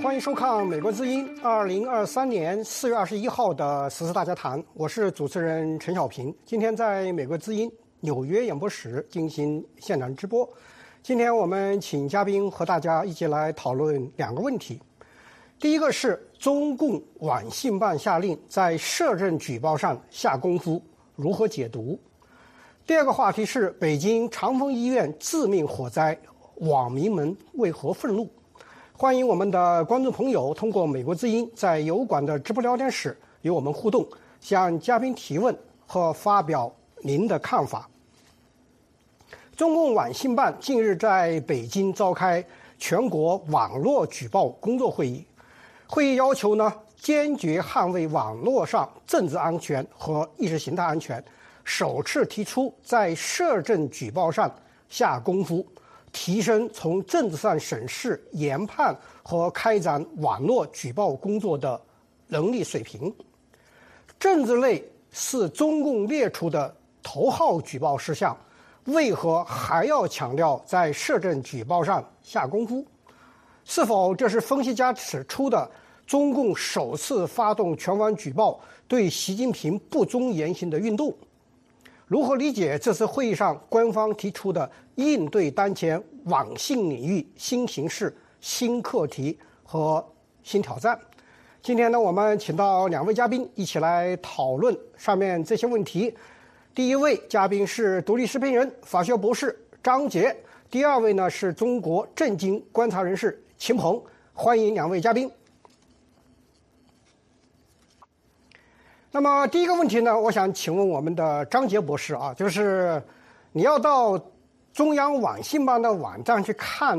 欢迎收看《美国之音》2023年4月21号的时事大家谈，我是主持人陈小平。今天在美国之音纽约演播室进行现场直播。今天我们请嘉宾和大家一起来讨论两个问题。第一个是中共网信办下令在涉政举报上下功夫，如何解读？第二个话题是北京长峰医院致命火灾，网民们为何愤怒？欢迎我们的观众朋友通过美国之音在油管的直播聊天室与我们互动，向嘉宾提问和发表您的看法。中共网信办近日在北京召开全国网络举报工作会议，会议要求坚决捍卫网络上政治安全和意识形态安全，首次提出在涉政举报上下功夫，提升从政治上审视、研判和开展网络举报工作的能力水平。政治类是中共列出的头号举报事项，为何还要强调在涉政举报上下功夫？是否这是分析家指出的中共首次发动全网举报对习近平不忠言行的运动？如何理解这次会议上官方提出的应对当前网信领域新形势、新课题和新挑战？今天我们请到两位嘉宾一起来讨论上面这些问题。第一位嘉宾是独立视频人、法学博士张杰，第二位是中国政经观察人士秦鹏。欢迎两位嘉宾。那么第一个问题我想请问我们的张杰博士啊，就是你要到中央网信办的网站去看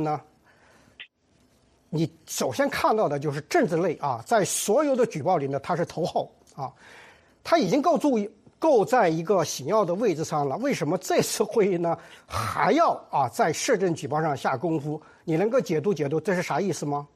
你首先看到的就是政治类啊，在所有的举报里它是头号啊，它已经够在一个显要的位置上了，为什么这次会议还要在涉政举报上下功夫？你能够解读这是啥意思吗？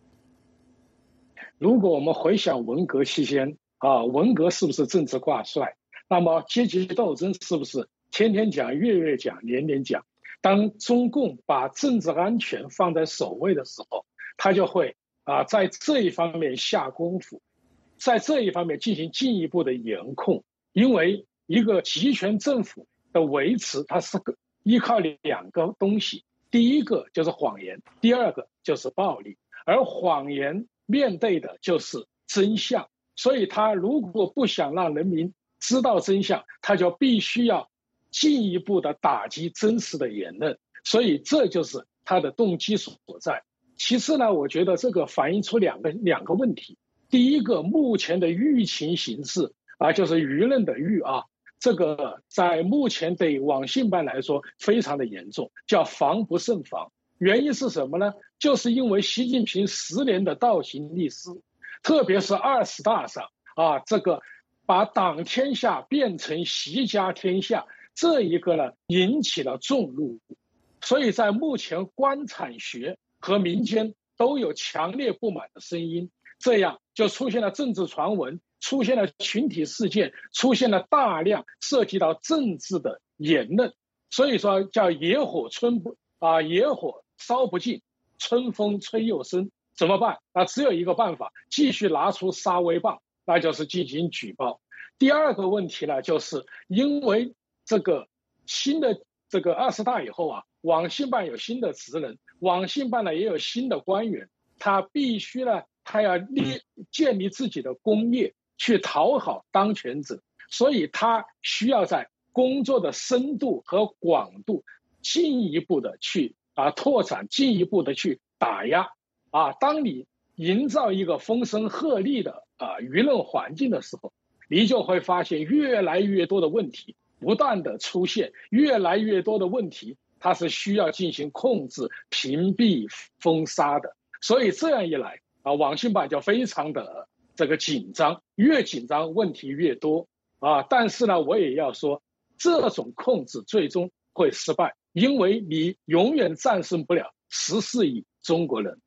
如果我们回想文革期间文革是不是政治挂帅？那么阶级斗争是不是天天讲、月月讲、年年讲？当中共把政治安全放在首位的时候，他就会在这一方面下功夫，在这一方面进行进一步的严控。因为一个集权政府的维持，它是依靠两个东西，第一个就是谎言，第二个就是暴力。而谎言面对的就是真相。所以他如果不想让人民知道真相，他就必须要进一步的打击真实的言论，所以这就是他的动机所在。其次我觉得这个反映出两个问题。第一个，目前的舆情形势就是舆论的舆这个在目前对网信办来说非常的严重，叫防不胜防。原因是什么呢？就是因为习近平10年的倒行逆施，特别是20大上这个把党天下变成习家天下，这一个引起了众怒。所以在目前官产学和民间都有强烈不满的声音，这样就出现了政治传闻，出现了群体事件，出现了大量涉及到政治的言论。所以说叫野火烧不尽，春风吹又生。怎么办？只有一个办法，继续拿出杀威棒，那就是进行举报。第二个问题就是因为这个新的20大以后网信办有新的职能，网信办也有新的官员，他必须他要建立自己的工业，去讨好当权者，所以他需要在工作的深度和广度进一步的去拓展，进一步的去打压。当你营造一个风声鹤唳的舆论环境的时候，你就会发现越来越多的问题不断的出现，越来越多的问题它是需要进行控制、屏蔽、封杀的。所以这样一来网信办就非常的紧张，越紧张问题越多但是我也要说，这种控制最终会失败，因为你永远战胜不了14亿中国人。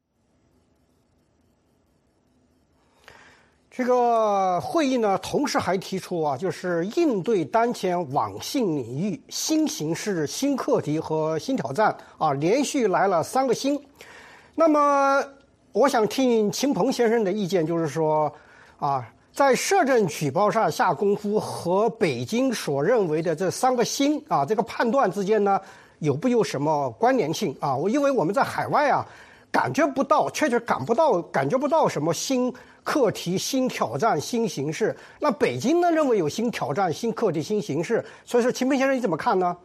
这个会议同时还提出就是应对当前网信领域新形势、新课题和新挑战连续来了3个新。那么我想听秦鹏先生的意见，就是说，在摄政举报上下功夫和北京所认为的这3个新这个判断之间呢，有没有什么关联性啊？因为我们在海外感觉不到什么新课题、新挑战、新形势。那北京呢，认为有新挑战、新课题、新形势，所以说秦鹏先生你怎么看呢？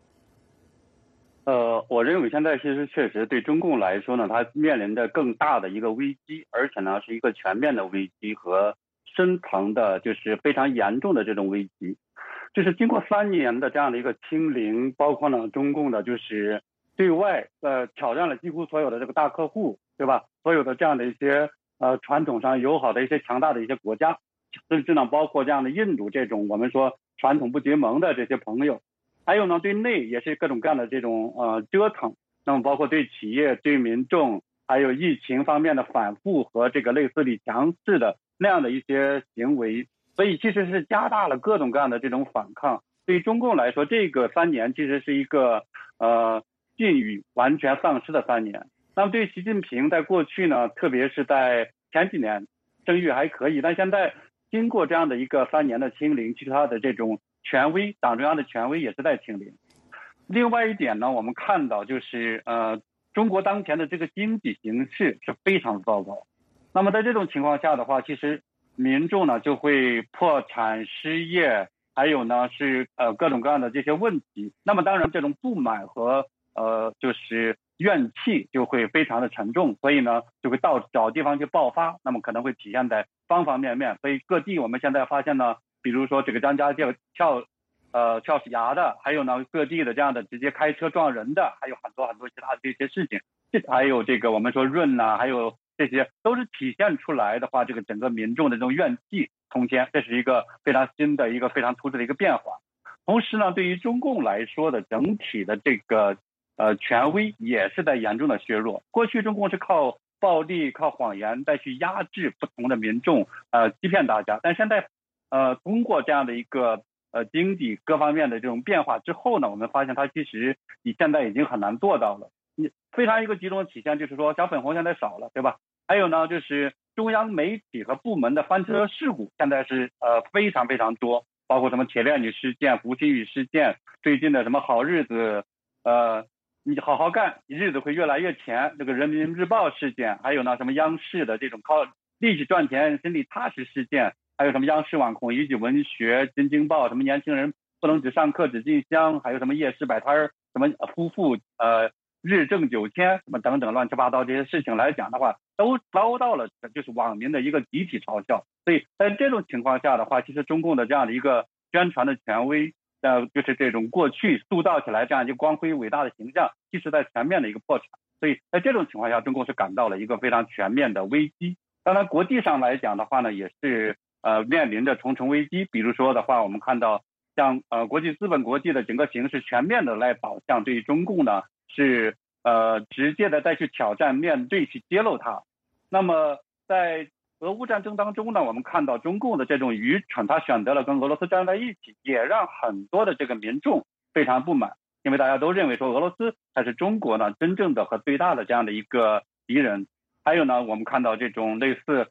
我认为现在其实确实对中共来说呢，它面临着更大的一个危机，而且呢是一个全面的危机和深层的，就是非常严重的这种危机。就是经过3年的这样的一个清零，包括呢中共的就是对外挑战了几乎所有的这个大客户，对吧？所有的这样的一些传统上友好的一些强大的一些国家，甚至呢包括这样的印度这种我们说传统不结盟的这些朋友。还有呢，对内也是各种各样的这种折腾，那么包括对企业、对民众，还有疫情方面的反复和这个类似李强式的那样的一些行为，所以其实是加大了各种各样的这种反抗。对于中共来说，这个3年其实是一个近于完全丧失的3年。那么对于习近平在过去呢，特别是在前几年声誉还可以，但现在经过这样的一个3年的清零，其实他的这种权威，党中央的权威也是在清零。另外一点呢，我们看到就是中国当前的这个经济形势是非常糟糕。那么在这种情况下的话，其实民众呢就会破产、失业，还有呢是各种各样的这些问题。那么当然这种不满和就是怨气就会非常的沉重，所以呢就会找地方去爆发，那么可能会体现在方方面面。所以各地我们现在发现呢，比如说这个张家界跳崖的，还有呢各地的这样的直接开车撞人的，还有很多很多其他的这些事情，还有这个我们说润还有这些都是体现出来的话，这个整个民众的这种怨气冲天，这是一个非常新的一个非常突出的一个变化。同时呢，对于中共来说的整体的这个权威也是在严重的削弱。过去中共是靠暴力、靠谎言再去压制不同的民众，欺骗大家。但现在通过这样的一个经济各方面的这种变化之后呢，我们发现它其实现在已经很难做到了。非常一个集中的体现就是说小粉红现在少了，对吧？还有呢就是中央媒体和部门的翻车事故现在是非常非常多，包括什么铁链女事件、胡鑫宇事件，最近的什么好日子你好好干，日子会越来越甜，这个人民日报事件，还有呢什么央视的这种靠历史赚钱心里踏实事件，还有什么央视网红一级文学、新京报，什么年轻人不能只上课只进香，还有什么夜市摆摊什么夫妇日挣9000，什么等等乱七八糟这些事情来讲的话，都遭到了就是网民的一个集体嘲笑。所以在这种情况下的话，其实中共的这样的一个宣传的权威，就是这种过去塑造起来这样一个光辉伟大的形象，其实在全面的一个破产。所以在这种情况下，中共是感到了一个非常全面的危机。当然国际上来讲的话呢，也是面临着重重危机。比如说的话，我们看到像国际资本国际的整个形势全面的来导向，对于中共呢是直接的再去挑战、面对、去揭露它。那么在俄乌战争当中呢，我们看到中共的这种愚蠢，他选择了跟俄罗斯站在一起，也让很多的这个民众非常不满，因为大家都认为说俄罗斯才是中国呢真正的和最大的这样的一个敌人。还有呢，我们看到这种类似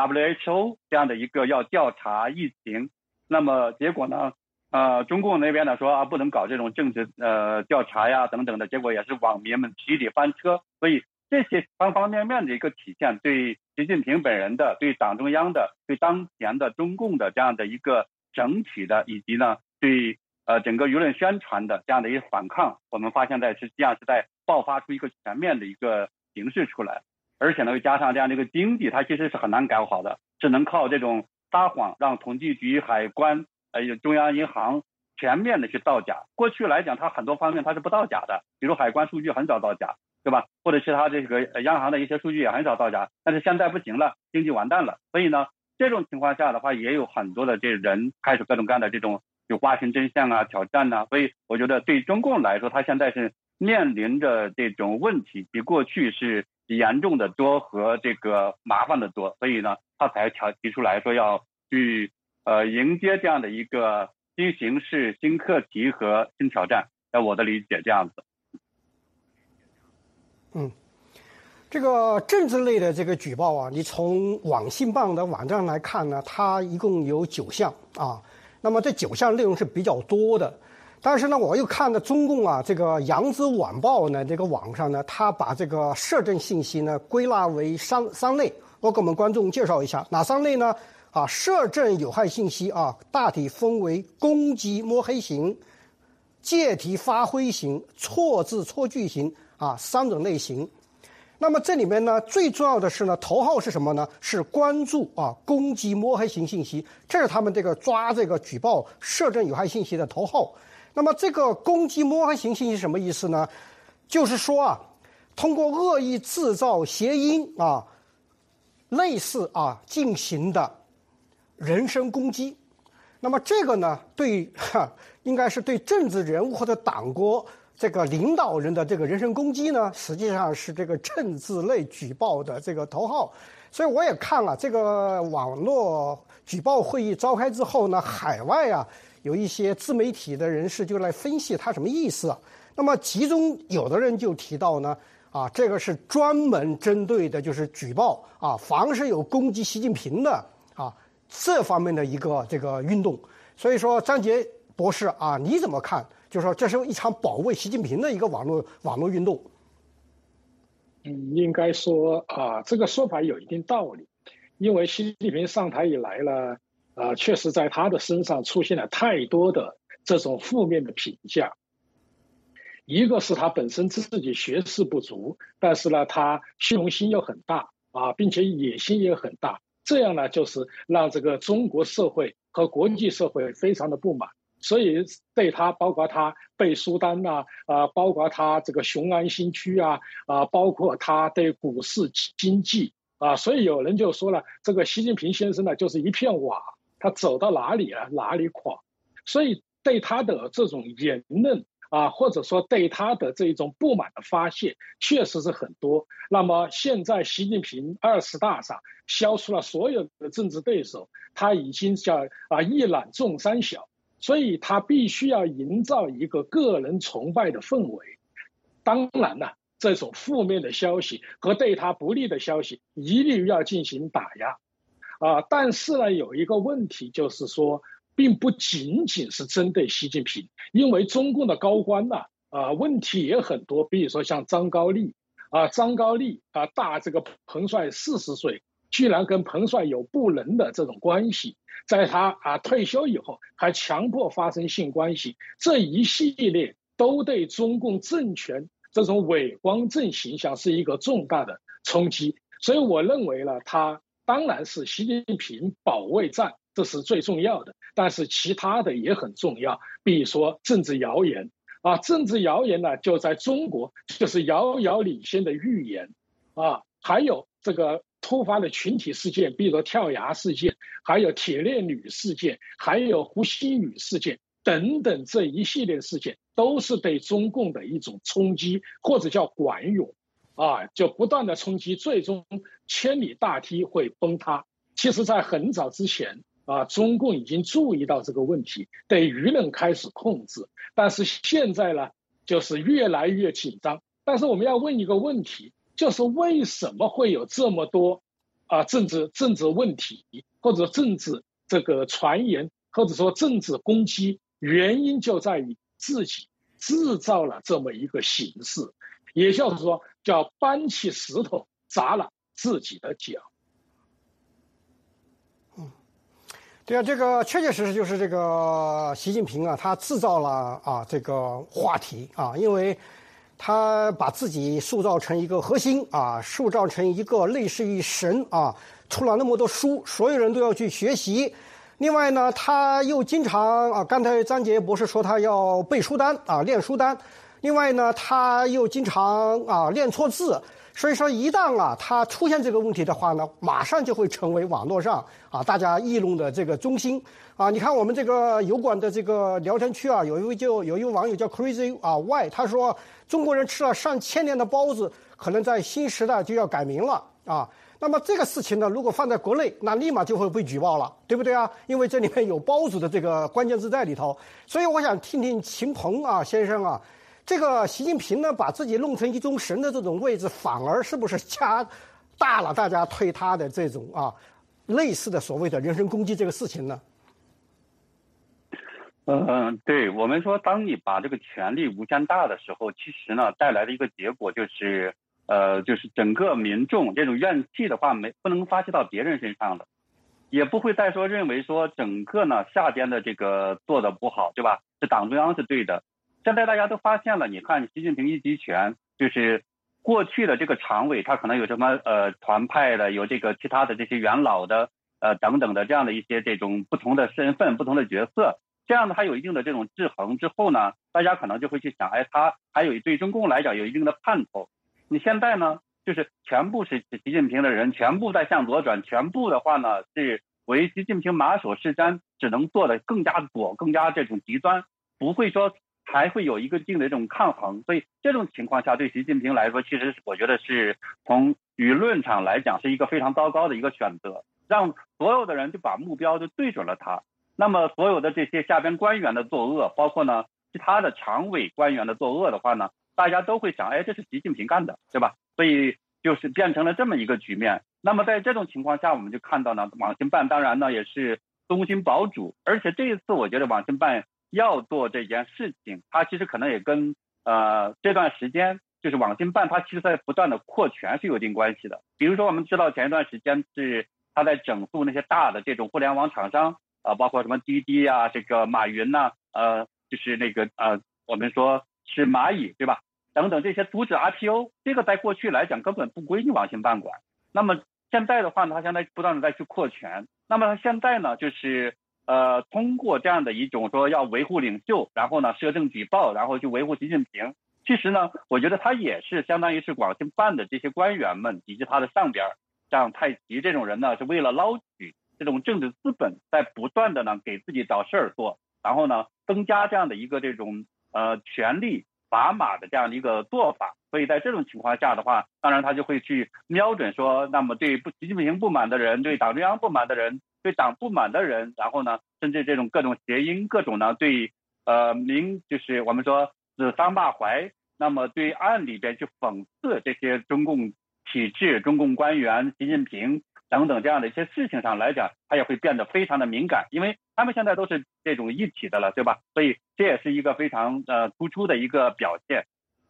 WHO 这样的一个要调查疫情，那么结果呢中共那边呢说不能搞这种政治调查呀等等的，结果也是网民们集体翻车。所以这些方方面面的一个体现，对习近平本人的、对党中央的、对当前的中共的这样的一个整体的，以及呢对整个舆论宣传的这样的一个反抗，我们发现实际上是在爆发出一个全面的一个形势出来。而且呢又加上这样的一个经济，它其实是很难搞好的，只能靠这种撒谎，让统计局、海关中央银行全面的去造假。过去来讲它很多方面它是不造假的，比如海关数据很少造假，对吧？或者是它这个央行的一些数据也很少造假，但是现在不行了，经济完蛋了。所以呢这种情况下的话，也有很多的这人开始各种各样的这种有挖寻真相挑战所以我觉得对中共来说，它现在是面临着这种问题比过去是严重的多和这个麻烦的多，所以呢他才提出来说要去迎接这样的一个新形势、新课题和新挑战。在我的理解这样子。 这个政治类的这个举报啊，你从网信办的网站来看呢，它一共有9项啊。那么这9项内容是比较多的，但是呢，我又看了中共啊这个扬子晚报呢这个网上呢，它把这个涉政信息呢归纳为三类，我给我们观众介绍一下哪3类呢？啊，涉政有害信息啊，大体分为攻击摸黑型、借题发挥型、错字错句型啊3种类型。那么这里面呢，最重要的是呢，头号是什么呢？是关注啊攻击摸黑型信息，这是他们这个抓这个举报涉政有害信息的头号。那么这个攻击摸黑型信息什么意思呢？就是说啊，通过恶意制造谐音啊，类似啊进行的人身攻击。那么这个呢，应该是对政治人物或者党国这个领导人的这个人身攻击呢，实际上是这个政治类举报的这个头号。所以我也看了这个网络举报会议召开之后呢，海外啊有一些自媒体的人士就来分析它什么意思啊。那么其中有的人就提到呢，啊，这个是专门针对的就是举报啊，凡是有攻击习近平的啊这方面的一个这个运动。所以说张杰博士啊，你怎么看？就是说这是一场保卫习近平的一个网络运动。 应该说啊，这个说法有一定道理，因为习近平上台以来呢，确实在他的身上出现了太多的这种负面的评价。一个是他本身自己学识不足，但是呢，他虚荣心又很大啊，并且野心也很大，这样呢，就是让这个中国社会和国际社会非常的不满。所以对他，包括他背书单呐，包括他这个雄安新区啊，包括他对股市经济啊，所以有人就说了，这个习近平先生呢就是一片瓦，他走到哪里啊哪里垮。所以对他的这种言论啊，或者说对他的这种不满的发泄，确实是很多。那么现在习近平20大上消除了所有的政治对手，他已经叫一览众山小。所以他必须要营造一个个人崇拜的氛围。当然了，这种负面的消息和对他不利的消息一律要进行打压。但是呢，有一个问题就是说，并不仅仅是针对习近平，因为中共的高官呢，问题也很多。比如说像张高丽大这个彭帅40岁，居然跟彭帅有不伦的这种关系。在他退休以后还强迫发生性关系，这一系列都对中共政权这种伪光正形象是一个重大的冲击。所以我认为呢，他当然是习近平保卫战，这是最重要的，但是其他的也很重要。比如说政治谣言政治谣言呢，就在中国就是遥遥领先的预言还有这个突发的群体事件，比如说跳崖事件，还有铁链女事件，还有胡锡宇事件等等，这一系列事件都是对中共的一种冲击，或者叫管涌就不断的冲击，最终千里大堤会崩塌。其实在很早之前中共已经注意到这个问题，对舆论开始控制，但是现在呢，就是越来越紧张。但是我们要问一个问题，就是为什么会有这么多政治问题，或者政治这个传言，或者说政治攻击？原因就在于自己制造了这么一个形势，也就是说叫搬起石头砸了自己的脚。 对啊，这个确确实实就是这个习近平他制造了这个话题因为他把自己塑造成一个核心塑造成一个类似于神出了那么多书，所有人都要去学习。另外呢，他又经常刚才张杰博士说他要背书单练书单。另外呢，他又经常练错字。所以说一旦他出现这个问题的话呢，马上就会成为网络上大家议论的这个中心你看我们这个油管的这个聊天区有一位网友叫 Crazy Y， 他说中国人吃了上千年的包子，可能在新时代就要改名了那么这个事情呢，如果放在国内，那立马就会被举报了，对不对因为这里面有包子的这个关键字在里头。所以我想听听秦鹏先生这个习近平呢，把自己弄成一宗神的这种位置，反而是不是加大了大家推他的这种类似的所谓的人身攻击这个事情呢？ 对，我们说，当你把这个权力无限大的时候，其实呢，带来的一个结果就是，就是整个民众这种怨气的话，不能发泄到别人身上了，也不会再说认为说整个呢下边的这个做的不好，对吧？是党中央是对的。现在大家都发现了，你看习近平一集权，就是过去的这个常委，他可能有什么团派的，有这个其他的这些元老的等等的这样的一些这种不同的身份、不同的角色。这样呢，还有一定的这种制衡之后呢，大家可能就会去想，他还有对中共来讲有一定的盼头。你现在呢，就是全部是习近平的人，全部在向左转，全部的话呢是为习近平马首是瞻，只能做的更加左，更加这种极端，不会说还会有一个定的这种抗衡。所以这种情况下，对习近平来说，其实我觉得是从舆论上来讲是一个非常糟糕的一个选择，让所有的人就把目标就对准了他。那么所有的这些下边官员的作恶，包括呢其他的常委官员的作恶的话呢，大家都会想，这是习近平干的，对吧？所以就是变成了这么一个局面。那么在这种情况下，我们就看到呢，网信办当然呢也是忠心保主，而且这一次我觉得网信办要做这件事情，它其实可能也跟这段时间就是网信办它其实在不断的扩权是有一定关系的。比如说我们知道前一段时间是它在整肃那些大的这种互联网厂商。包括什么滴滴啊，这个马云呐，就是那个我们说是蚂蚁，对吧？等等这些阻止 IPO， 这个在过去来讲根本不归你网信办管。那么现在的话呢，他现在不断的在去扩权。那么他现在呢，就是通过这样的一种说要维护领袖，然后呢摄政举报，然后去维护习近平。其实呢，我觉得他也是相当于是网信办的这些官员们以及他的上边，像太极这种人呢，是为了捞取这种政治资本，在不断的呢给自己找事儿做，然后呢增加这样的一个这种权力砝码的这样的一个做法。所以在这种情况下的话，当然他就会去瞄准说，那么对习近平不满的人，对党中央不满的人，对党不满的人，然后呢甚至这种各种谐音，各种呢对就是我们说指桑骂槐，那么对暗里边去讽刺这些中共体制、中共官员、习近平等等这样的一些事情上来讲，他也会变得非常的敏感，因为他们现在都是这种一体的了，对吧？所以这也是一个非常突出的一个表现。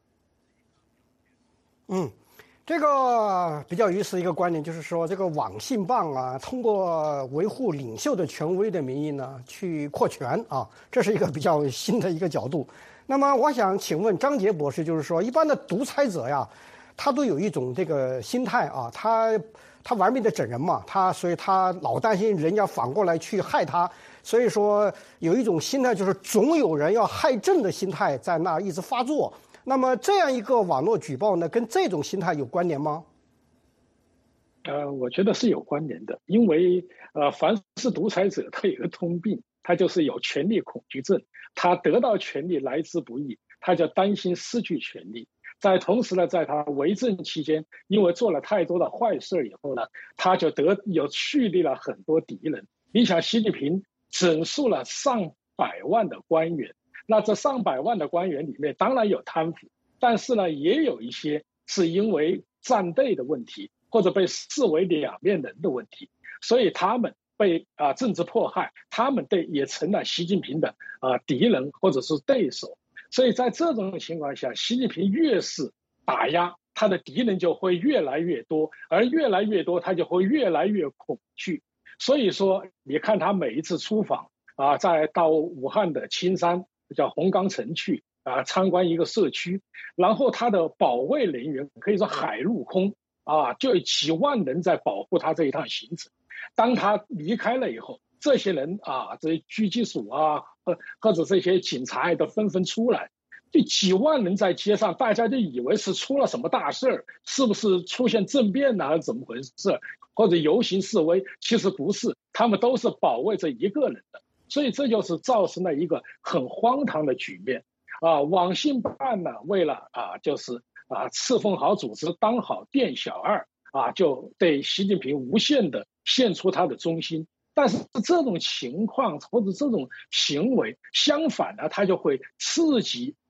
这个比较有意思的一个观点就是说，这个网信办通过维护领袖的权威的名义呢，去扩权这是一个比较新的一个角度。那么我想请问张杰博士，就是说，一般的独裁者呀，他都有一种这个心态他玩命的整人嘛，所以他老担心人家反过来去害他，所以说有一种心态就是总有人要害朕的心态在那一直发作。那么这样一个网络举报呢，跟这种心态有关联吗？ 我觉得是有关联的，因为凡是独裁者，他有一个通病，他就是有权力恐惧症，他得到权力来之不易，他就担心失去权力。在同时呢，在他为政期间，因为做了太多的坏事以后呢，他就蓄力了很多敌人。你想，习近平整肃了上百万的官员，那这上百万的官员里面当然有贪腐，但是呢，也有一些是因为站队的问题，或者被视为两面人的问题，所以他们被政治迫害，他们也成了习近平的敌人或者是对手。所以在这种情况下，习近平越是打压，他的敌人就会越来越多，而越来越多，他就会越来越恐惧。所以说，你看他每一次出访再到武汉的青山，叫红冈城去参观一个社区，然后他的保卫人员可以说海陆空就有几万人在保护他这一趟行程。当他离开了以后，这些人这些狙击手或者这些警察都纷纷出来，就几万人在街上，大家就以为是出了什么大事儿，是不是出现政变还是怎么回事，或者游行示威，其实不是，他们都是保卫这一个人的。所以这就是造成了一个很荒唐的局面网信办呢，为了就是侍奉好组织，当好店小二就对习近平无限的献出他的忠心。但是这种情况或者这种行为，相反呢，他就会刺激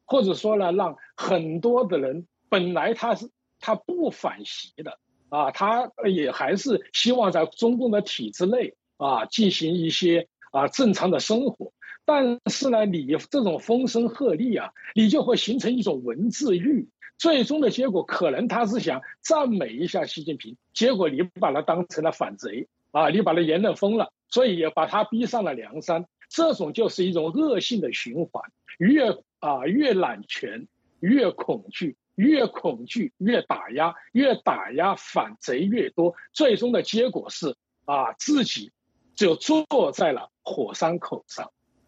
或者说呢，让很多的人本来他不反袭的啊，他也还是希望在中共的体制内啊进行一些正常的生活。但是呢，你这种风声鹤唳啊，你就会形成一种文字狱，最终的结果可能他是想赞美一下习近平，结果你把他当成了反贼啊，你把他言论封了，所以也把他逼上了梁山。这种就是一种恶性的循环，越揽权越恐惧，越恐惧越打压，越打压反贼越多，最终的结果是自己就坐在了火山口上。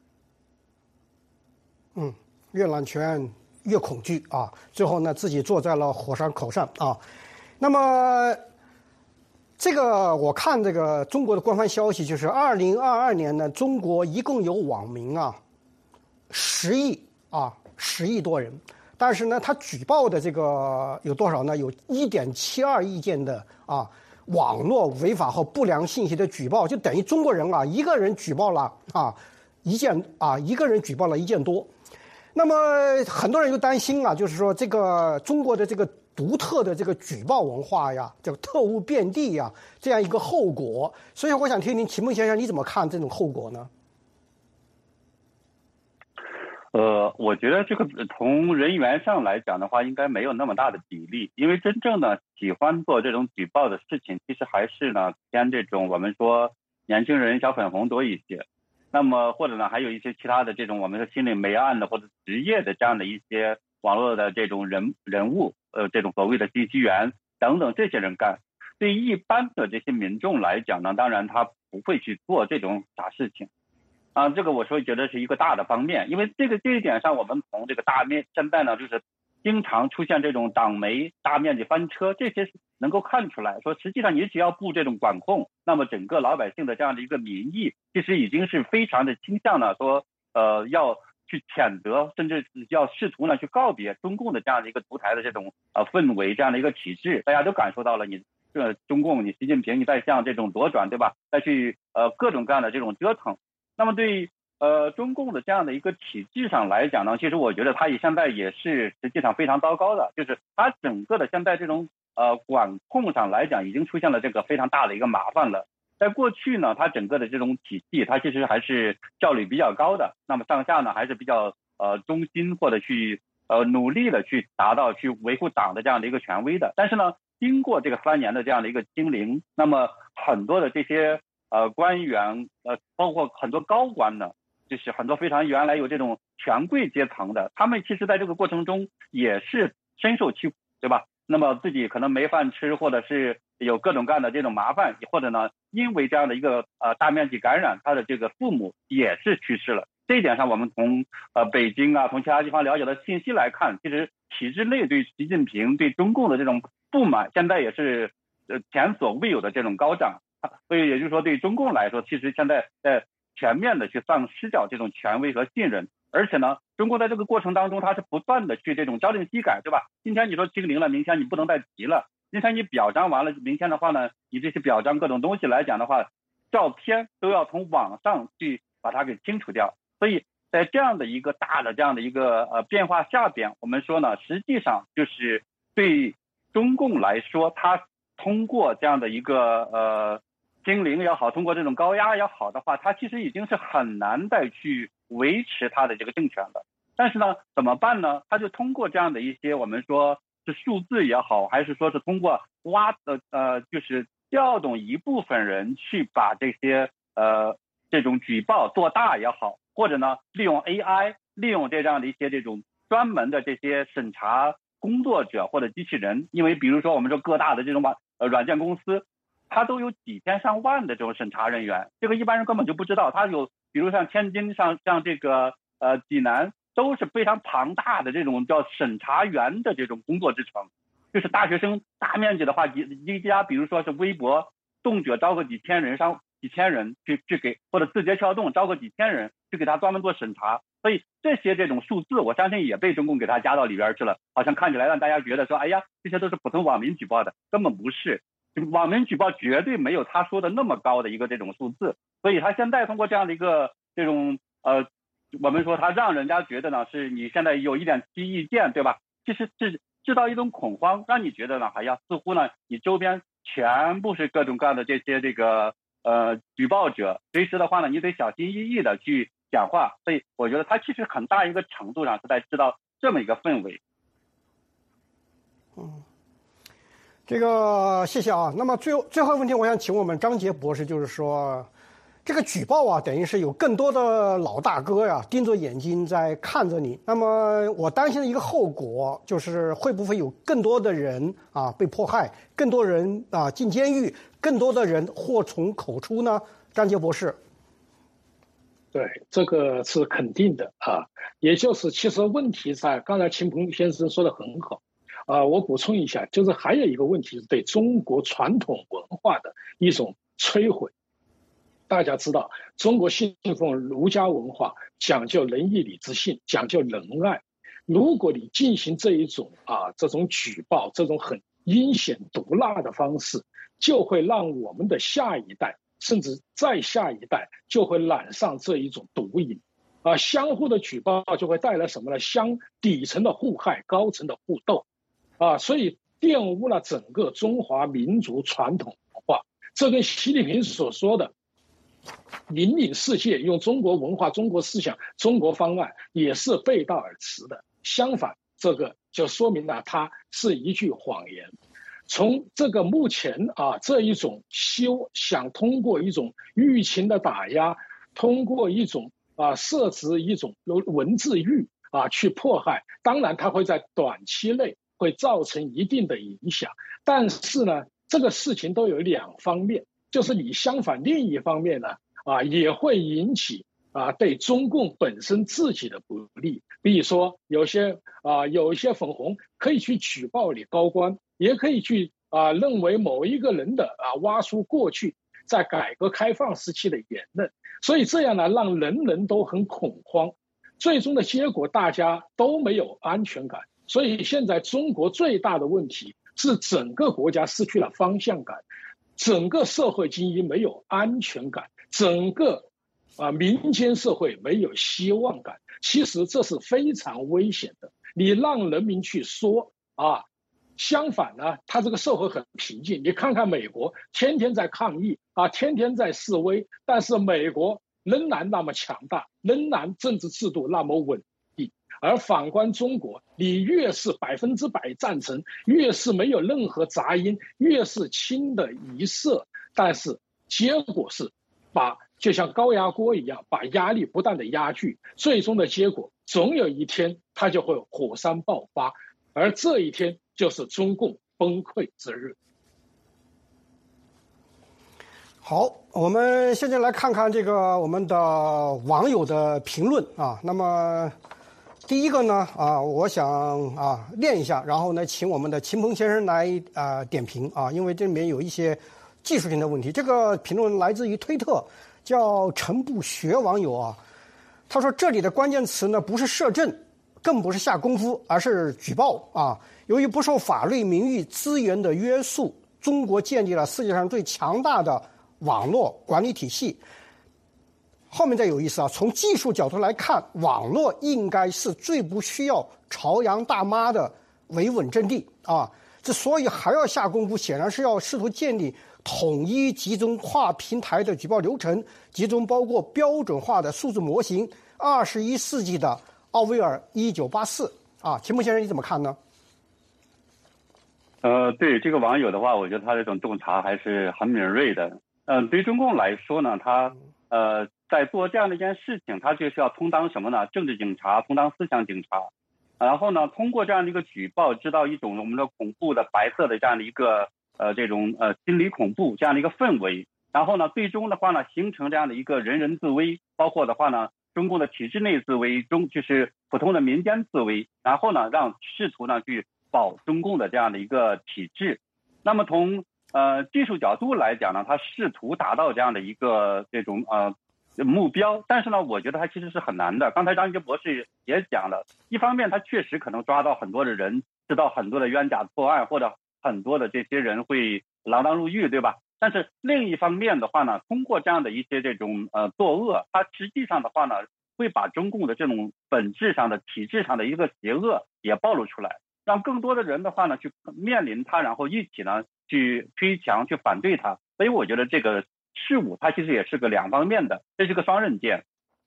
越揽权越恐惧啊，最后呢自己坐在了火山口上啊。那么这个我看这个中国的官方消息，就是2022年呢，中国一共有网民10亿多人，但是呢，他举报的这个有多少呢？有1.72亿件的网络违法和不良信息的举报，就等于中国人一个人举报了一个人举报了1件多。那么很多人就担心就是说这个中国的这个独特的这个举报文化呀，这个特务遍地呀，这样一个后果。所以我想听听齐梦先生你怎么看这种后果呢？ 我觉得这个从人员上来讲的话，应该没有那么大的比例，因为真正的喜欢做这种举报的事情，其实还是呢偏这种我们说年轻人小粉红多一些。那么或者呢还有一些其他的这种我们说心理美案的或者职业的这样的一些网络的这种人物，这种所谓的信息源等等这些人干。对于一般的这些民众来讲呢，当然他不会去做这种傻事情。这个我说觉得是一个大的方面，因为这一点上，我们从这个现在呢，就是经常出现这种党媒大面积翻车，这些能够看出来说，实际上你只要不这种管控，那么整个老百姓的这样的一个民意，其实已经是非常的倾向了说，要去谴责，甚至要试图呢去告别中共的这样的一个独裁的这种氛围，这样的一个体制，大家都感受到了你中共，你习近平，你在向这种夺转，对吧？再去各种各样的这种折腾。那么对中共的这样的一个体制上来讲呢，其实我觉得它现在也是实际上非常糟糕的，就是它整个的现在这种管控上来讲，已经出现了这个非常大的一个麻烦了。在过去呢，它整个的这种体系，它其实还是效率比较高的，那么上下呢还是比较忠心或者去努力的去达到去维护党的这样的一个权威的。但是呢，经过这个3年的这样的一个清零，那么很多的这些官员包括很多高官呢，就是很多非常原来有这种权贵阶层的，他们其实在这个过程中也是深受其苦，对吧？那么自己可能没饭吃，或者是有各种各样的这种麻烦，或者呢因为这样的一个大面积感染，他的这个父母也是去世了。这一点上，我们从北京从其他地方了解的信息来看，其实体制内对习近平对中共的这种不满，现在也是前所未有的这种高涨。所以也就是说，对中共来说，其实现在在全面的去丧失掉这种权威和信任。而且呢，中共在这个过程当中，它是不断的去这种朝令夕改，对吧？今天你说清零了，明天你不能再提了。今天你表彰完了，明天的话呢，你这些表彰各种东西来讲的话，照片都要从网上去把它给清除掉。所以在这样的一个大的这样的一个变化下边，我们说呢，实际上就是对中共来说，它通过这样的一个清零也好，通过这种高压也好的话，它其实已经是很难再去维持它的这个政权了。但是呢，怎么办呢？它就通过这样的一些我们说是数字也好，还是说是通过就是调动一部分人去把这些这种举报做大也好，或者呢利用 AI， 利用这样的一些这种专门的这些审查工作者或者机器人。因为比如说我们说各大的这种软件公司，它都有几千上万的这种审查人员，这个一般人根本就不知道。它有比如像天津像这个济南都是非常庞大的这种叫审查员的这种工作职程，就是大学生大面积的话，一家比如说是微博动辄招个几千人去给，或者字节跳动招个几千人去给他专门做审查。所以这些这种数字我相信也被中共给他加到里边去了，好像看起来让大家觉得说，哎呀，这些都是普通网民举报的，根本不是。网民举报绝对没有他说的那么高的一个这种数字。所以他现在通过这样的一个这种我们说他让人家觉得呢是你现在有一点提意见，对吧？其实是制造一种恐慌，让你觉得呢，哎呀，似乎呢你周边全部是各种各样的这个举报者，随时的话呢，你得小心翼翼的去讲话。所以我觉得他其实很大一个程度上是在制造这么一个氛围。 这个谢谢啊。那么最后一个问题，我想请我们张杰博士，就是说，这个举报啊，等于是有更多的老大哥呀盯着眼睛在看着你。那么我担心的一个后果就是，会不会有更多的人啊被迫害，更多人啊进监狱，更多的人祸从口出呢？张杰博士。 对，这个是肯定的啊。也就是其实问题在刚才秦鹏先生说的很好。我补充一下，就是还有一个问题是对中国传统文化的一种摧毁。大家知道，中国信奉儒家文化，讲究仁义礼智信，讲究仁爱。如果你进行这种举报，这种很阴险毒辣的方式，就会让我们的下一代，甚至再下一代，就会染上这一种毒瘾。相互的举报就会带来什么呢？底层的互害，高层的互斗。所以玷污了整个中华民族传统文化。这跟习近平所说的引领世界用中国文化、中国思想、中国方案也是背道而驰的。相反，这个就说明了它是一句谎言。从这个目前这一种想通过一种舆情的打压，通过一种设置一种文字狱去迫害，当然它会在短期内会造成一定的影响，但是呢，这个事情都有两方面，就是你相反另一方面呢，也会引起对中共本身自己的不利。比如说有一些粉红可以去举报你高官，也可以去认为某一个人的挖出过去在改革开放时期的言论，所以这样呢，让人人都很恐慌，最终的结果大家都没有安全感。所以现在中国最大的问题是整个国家失去了方向感，整个社会精英没有安全感，整个民间社会没有希望感。其实这是非常危险的。你让人民去说相反呢，他这个社会很平静。你看看美国，天天在抗议天天在示威，但是美国仍然那么强大，仍然政治制度那么稳定。而反观中国，你越是100%赞成，越是没有任何杂音，越是清的一色，但是结果是就像高压锅一样，把压力不断的压剧，最终的结果总有一天它就会火山爆发，而这一天就是中共崩溃之日。 好，我们现在来看看这个我们的网友的评论那么第一个呢我想念一下，然后呢请我们的秦鹏先生来点评因为这里面有一些技术性的问题。这个评论来自于推特，叫陈不学网友他说这里的关键词呢不是摄政，更不是下功夫，而是举报由于不受法律、名誉、资源的约束，中国建立了世界上最强大的网络管理体系。后面再有意思从技术角度来看，网络应该是最不需要朝阳大妈的维稳阵地之所以还要下功夫，显然是要试图建立统一、集中、跨平台的举报流程，集中包括标准化的数字模型，21世纪的奥威尔1984秦鹏先生你怎么看呢？ 对这个网友的话，我觉得他这种洞察还是很敏锐的。对于中共来说呢，他在做这样的一件事情，他就是要充当什么呢？政治警察，充当思想警察。然后呢，通过这样的一个举报，制造一种我们的恐怖的白色的这样的一个这种心理恐怖这样的一个氛围。然后呢，最终的话呢，形成这样的一个人人自危，包括的话呢，中共的体制内自危，就是普通的民间自危。然后呢，试图呢去保中共的这样的一个体制。那么从技术角度来讲呢，他试图达到这样的一个这种目标，但是呢，我觉得他其实是很难的。刚才张杰博士也讲了，一方面他确实可能抓到很多的人，知道很多的冤假错案，或者很多的这些人会锒铛入狱，对吧？但是另一方面的话呢，通过这样的一些这种作恶，他实际上的话呢， 会把中共的这种本质上的体制上的一个邪恶也暴露出来，让更多的人的话呢去面临它，然后一起呢去推墙去反对它。所以我觉得这个事物它其实也是个两方面的，这是个双刃剑。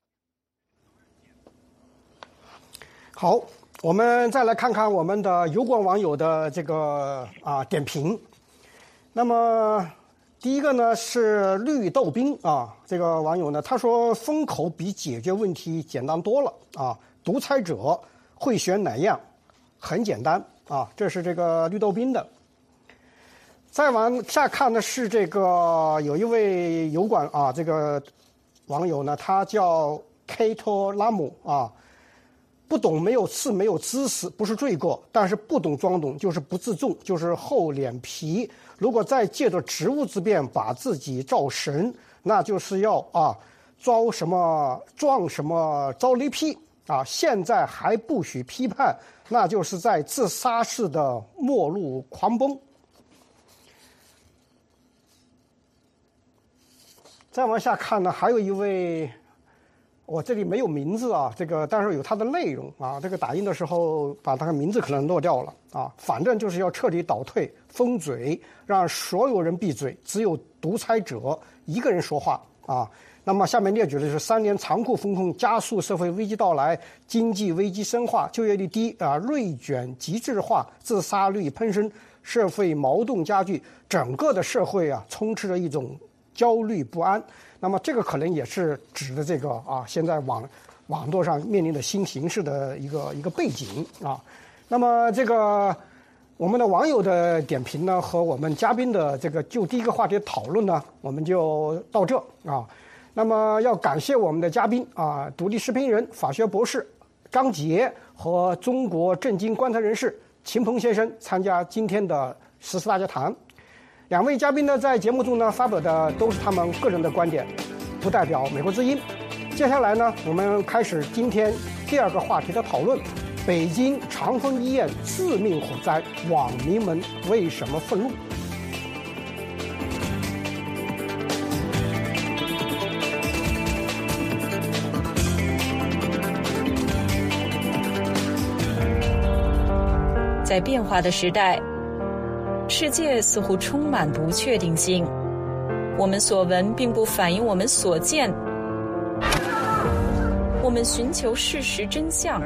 好，我们再来看看我们的油管网友的这个点评。那么第一个呢是绿豆冰这个网友呢他说封口比解决问题简单多了独裁者会选哪样很简单这是这个绿豆冰的。再往下看的是这个有一位油管这个网友呢他叫 Kato 拉姆不懂没有刺没有知识不是罪过，但是不懂装懂就是不自重，就是厚脸皮。如果再借着职务之便把自己造神，那就是要撞什么招雷劈现在还不许批判，那就是在自杀式的末路狂奔。再往下看呢，还有一位。我这里没有名字这个但是有它的内容这个打印的时候把它的名字可能落掉了反正就是要彻底倒退，封嘴，让所有人闭嘴，只有独裁者一个人说话那么下面列举的是3年残酷风控加速社会危机到来，经济危机深化，就业率低锐卷极致化，自杀率喷升，社会矛盾加剧，整个的社会充斥着一种焦虑不安。那么这个可能也是指的这个现在网络上面临的新形势的一个背景那么这个我们的网友的点评呢和我们嘉宾的这个就第一个话题讨论呢，我们就到这那么要感谢我们的嘉宾独立视频人、法学博士张杰和中国政经观察人士秦鹏先生参加今天的14大家谈。两位嘉宾呢，在节目中呢发表的都是他们个人的观点，不代表美国之音。接下来呢，我们开始今天第二个话题的讨论：北京长丰医院致命火灾，网民们为什么愤怒？ 在变化的时代，世界似乎充满不确定性，我们所闻并不反映我们所见，我们寻求事实真相。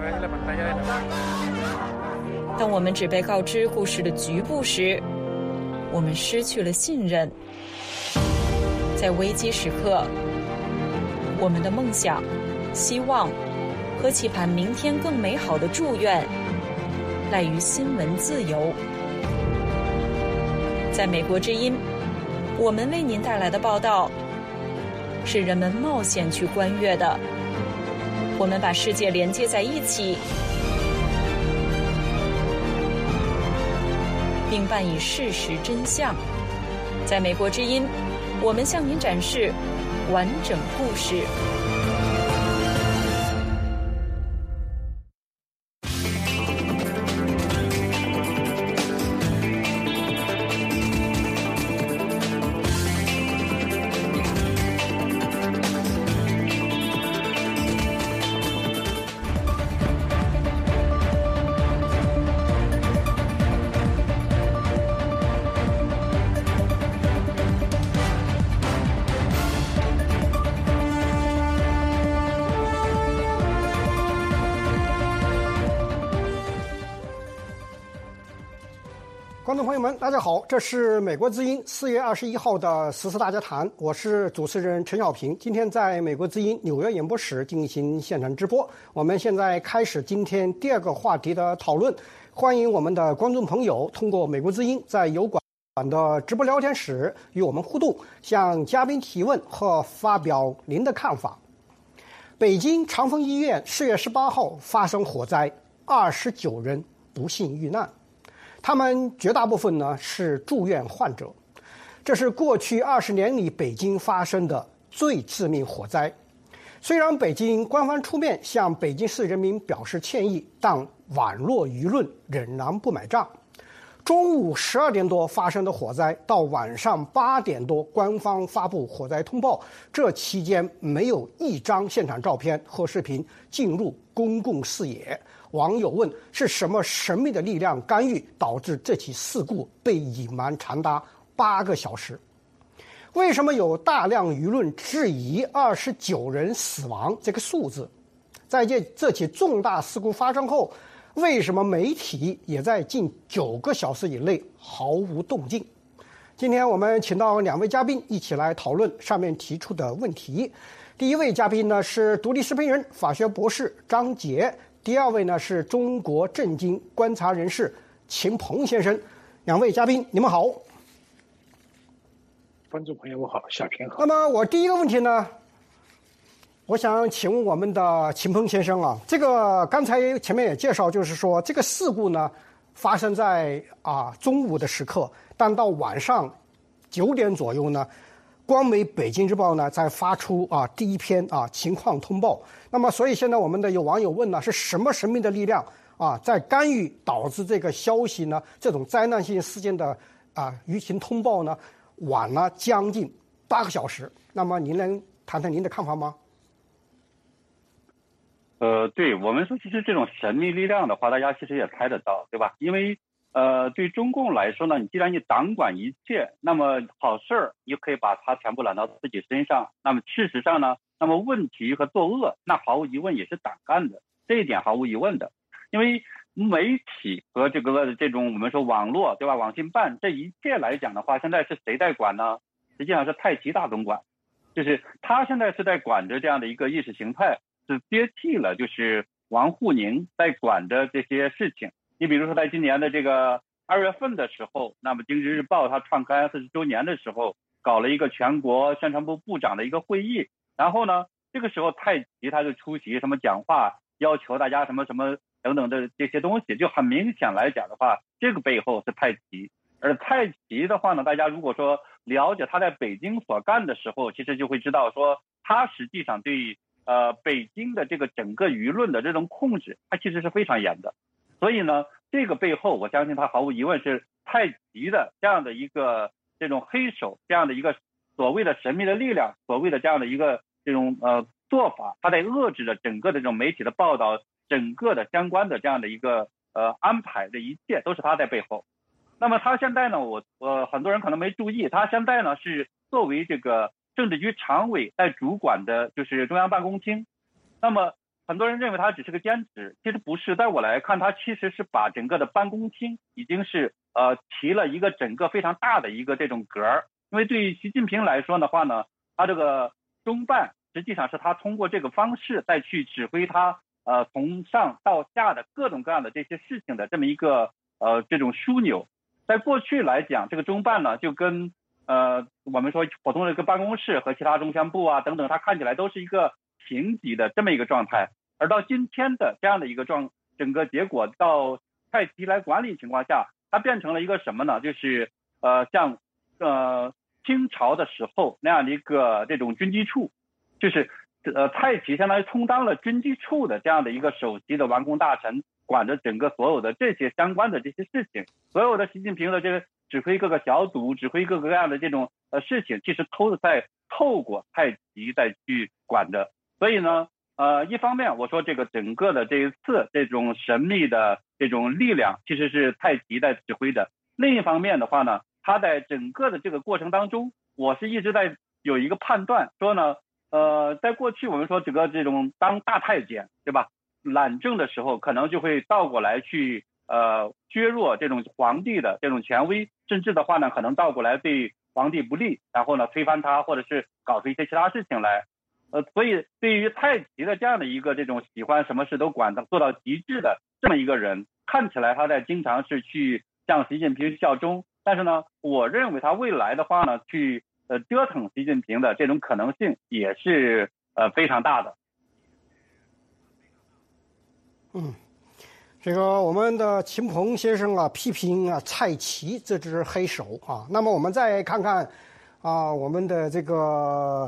当我们只被告知故事的局部时，我们失去了信任。在危机时刻，我们的梦想、希望和期盼明天更美好的祝愿赖于新闻自由。在美国之音，我们为您带来的报道是人们冒险去观阅的。我们把世界连接在一起，并伴以事实真相。在美国之音，我们向您展示完整故事。 观众朋友们，大家好，这是美国之音4月21号的14大家谈，我是主持人陈小平。今天在美国之音纽约演播室进行现场直播。我们现在开始今天第二个话题的讨论，欢迎我们的观众朋友通过美国之音在油管的直播聊天室与我们互动，向嘉宾提问和发表您的看法。北京长丰医院4月18号发生火灾，29人不幸遇难。他们绝大部分呢是住院患者，这是过去20年里北京发生的最致命火灾。虽然北京官方出面向北京市人民表示歉意，但网络舆论仍然不买账。 中午12点多发生的火灾，到晚上8点多官方发布火灾通报，这期间没有一张现场照片和视频进入公共视野。网友问：是什么神秘的力量干预，导致这起事故被隐瞒长达8个小时？为什么有大量舆论质疑29人死亡这个数字？在这起重大事故发生后，为什么媒体也在近9个小时以内毫无动静？今天我们请到2位嘉宾一起来讨论上面提出的问题。第一位嘉宾呢是独立视频人、法学博士张杰，第二位呢是中国政经观察人士秦鹏先生。2位嘉宾，你们好。 观众朋友好，小平好。 那么我第一个问题呢，我想请问我们的秦鹏先生啊，这个刚才前面也介绍，就是说这个事故呢发生在中午的时刻，但到晚上9点左右呢，光媒《北京日报》呢在发出第一篇情况通报。那么所以现在我们的有网友问呢，是什么神秘的力量在干预，导致这个消息呢这种灾难性事件的舆情通报呢晚了将近8个小时？那么您能谈谈您的看法吗？ 对，我们说其实这种神秘力量的话，大家其实也猜得到，对吧？因为对中共来说呢，你既然你党管一切，那么好事儿你可以把它全部揽到自己身上。那么事实上呢，那么问题和作恶，那毫无疑问也是党干的，这一点毫无疑问的。因为媒体和这种我们说网络，对吧？网信办这一切来讲的话，现在是谁在管呢？实际上是太极大总管，就是他现在是在管着这样的一个意识形态。是接替了就是王沪宁在管着这些事情。你比如说在今年的这个2月份的时候，那么《经济日报》它创刊40周年的时候，搞了一个全国宣传部部长的一个会议，然后呢，这个时候太极他就出席什么讲话，要求大家什么什么等等的这些东西，就很明显来讲的话，这个背后是太极。而太极的话呢，大家如果说了解他在北京所干的时候，其实就会知道说他实际上对北京的这个整个舆论的这种控制，它其实是非常严的。所以呢，这个背后我相信它毫无疑问是太极的这样的一个这种黑手，这样的一个所谓的神秘的力量，所谓的这样的一个这种做法，它在遏制着整个的这种媒体的报道，整个的相关的这样的一个安排的一切都是他在背后。那么他现在呢，我很多人可能没注意，他现在呢是作为这个政治局常委在主管的就是中央办公厅。那么很多人认为他只是个兼职，其实不是，在我来看，他其实是把整个的办公厅已经是提了一个整个非常大的一个这种格儿。因为对于习近平来说的话呢，他这个中办实际上是他通过这个方式再去指挥他从上到下的各种各样的这些事情的这么一个这种枢纽。在过去来讲，这个中办呢就跟我们说普通的一个办公室和其他中宣部等等，它看起来都是一个平级的这么一个状态。而到今天的这样的一个整个结果，到太极来管理情况下，它变成了一个什么呢？就是像清朝的时候那样的一个这种军机处，就是太极相当于充当了军机处的这样的一个首席的完工大臣，管着整个所有的这些相关的这些事情，所有的习近平的这个指挥各个小组，指挥各个各样的这种事情，其实都是在透过太极再去管的。所以呢一方面我说这个整个的这一次这种神秘的这种力量其实是太极在指挥的，另一方面的话呢，他在整个的这个过程当中，我是一直在有一个判断说呢在过去我们说整个这种当大太监，对吧，懒政的时候可能就会倒过来去削弱这种皇帝的这种权威，甚至的话呢可能倒过来对皇帝不利，然后呢推翻他，或者是搞出一些其他事情来。所以对于太极的这样的一个这种喜欢什么事都管的做到极致的这么一个人，看起来他在经常是去向习近平效忠，但是呢我认为他未来的话呢去折腾习近平的这种可能性也是非常大的。 这个我们的秦鹏先生批评蔡奇这只黑手那么我们再看看我们的这个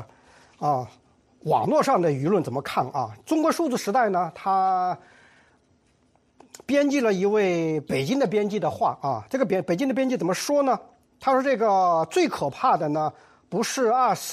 网络上的舆论怎么看中国数字时代呢，它编辑了一位北京的编辑的话啊。这个北京的编辑怎么说呢？他说这个最可怕的呢，不是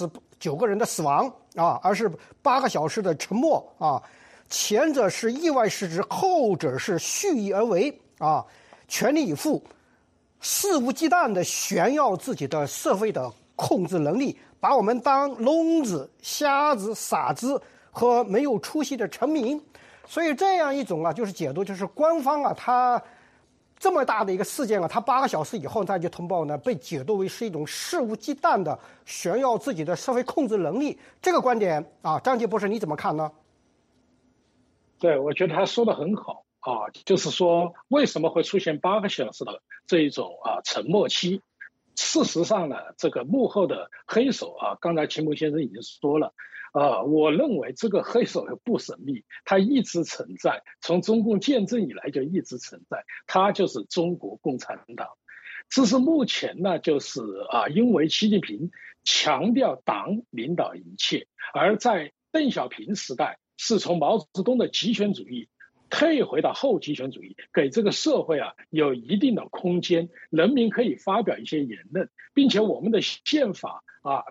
29个人的死亡啊，而是8个小时的沉默啊。前者是意外失职，后者是蓄意而为啊，全力以赴，肆无忌惮地炫耀自己的社会的控制能力，把我们当聋子、瞎子、傻子和没有出息的臣民。所以这样一种啊，就是解读，就是官方啊，他这么大的一个事件啊，他8个小时以后再去通报呢，被解读为是一种肆无忌惮的炫耀自己的社会控制能力。这个观点啊，张杰博士你怎么看呢？ 对，我觉得他说的很好啊，就是说为什么会出现8个小时的这一种沉默期？事实上呢，这个幕后的黑手啊，刚才秦牧先生已经说了，我认为这个黑手不神秘，他一直存在，从中共建政以来就一直存在，他就是中国共产党。只是目前呢，就是因为习近平强调党领导一切，而在邓小平时代是从毛泽东的极权主义退回到后极权主义，给这个社会有一定的空间，人民可以发表一些言论，并且我们的宪法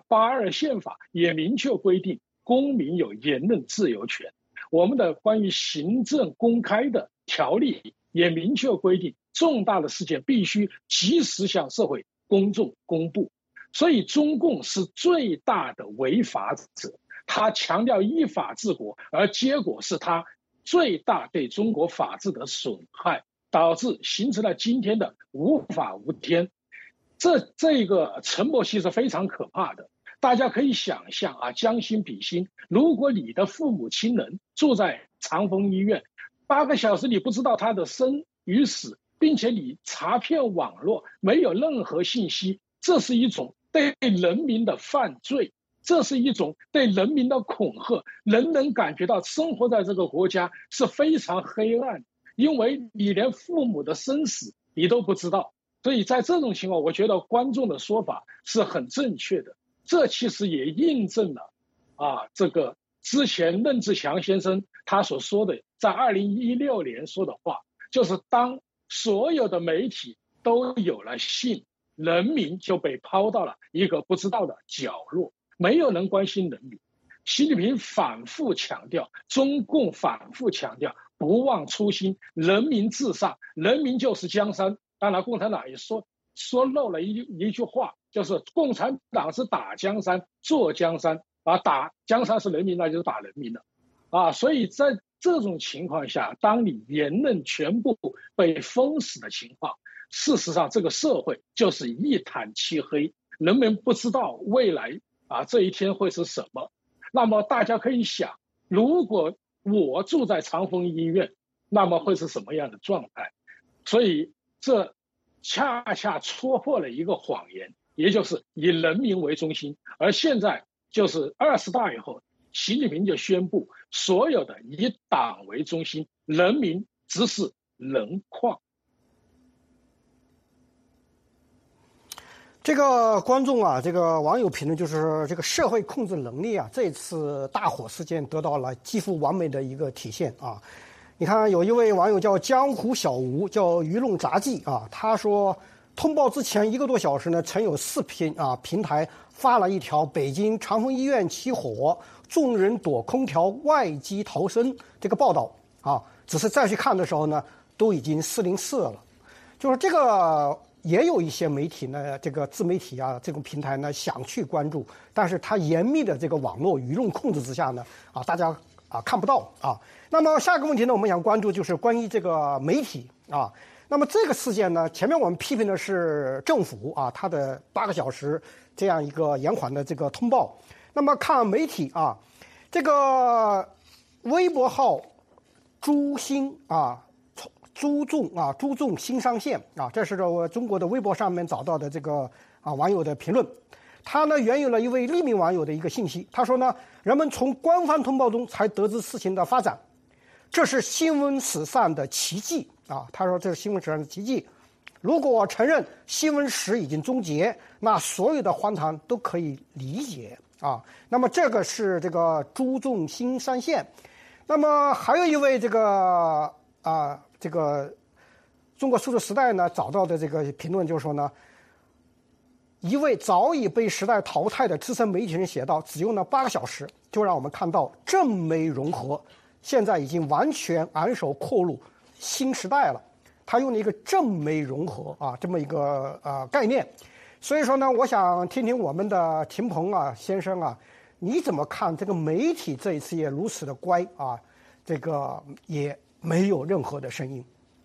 82宪法也明确规定公民有言论自由权，我们的关于行政公开的条例也明确规定重大的事件必须及时向社会公众公布。所以中共是最大的违法者，他强调依法治国，而结果是他最大对中国法治的损害，导致形成了今天的无法无天。这个沉默期是非常可怕的。大家可以想象将心比心，如果你的父母亲人住在长峰医院，8个小时你不知道他的生与死，并且你查遍网络没有任何信息，这是一种对人民的犯罪，这是一种对人民的恐吓，人人感觉到生活在这个国家是非常黑暗，因为你连父母的生死你都不知道。所以在这种情况，我觉得观众的说法是很正确的。这其实也印证了这个之前任志强先生他所说的，在2016年说的话，就是当所有的媒体都有了信，人民就被抛到了一个不知道的角落，没有人关心人民。习近平反复强调，中共反复强调不忘初心，人民至上，人民就是江山。当然共产党也说漏了一句话，就是共产党是打江山坐江山，打江山是人民，那就是打人民的所以在这种情况下，当你言论全部被封死的情况，事实上这个社会就是一潭漆黑，人们不知道未来这一天会是什么。那么大家可以想，如果我住在长峰医院，那么会是什么样的状态？所以这恰恰戳破了一个谎言，也就是以人民为中心。而现在就是20大以后，习近平就宣布所有的以党为中心，人民只是人矿。 这个观众这个网友评论就是这个社会控制能力这次大火事件得到了几乎完美的一个体现你看，有一位网友叫江湖小吴，叫愚弄杂技他说，通报之前1个多小时呢，曾有视频平台发了一条北京长峰医院起火，众人躲空调外机逃生这个报道只是再去看的时候呢，都已经404了。就是这个也有一些媒体呢，这个自媒体这种平台呢想去关注，但是它严密的这个网络舆论控制之下呢大家看不到那么下一个问题呢，我们想关注就是关于这个媒体那么这个事件呢，前面我们批评的是政府它的8个小时这样一个延缓的这个通报。那么看媒体这个微博号朱鑫朱仲新上线这是我中国的微博上面找到的这个网友的评论。他呢援引了一位匿名网友的一个信息，他说呢，人们从官方通报中才得知事情的发展，这是新闻史上的奇迹他说这是新闻史上的奇迹。如果承认新闻史已经终结，那所有的荒唐都可以理解那么这个是这个朱仲新上线。那么还有一位这个这个中国数字时代呢找到的这个评论就是说呢，一位早已被时代淘汰的资深媒体人写道，只用了8个小时，就让我们看到正媒融合现在已经完全昂首阔入新时代了。他用了一个正媒融合啊这么一个概念。所以说呢，我想听听我们的秦鹏先生你怎么看这个媒体这一次也如此的乖这个也没有任何的声音。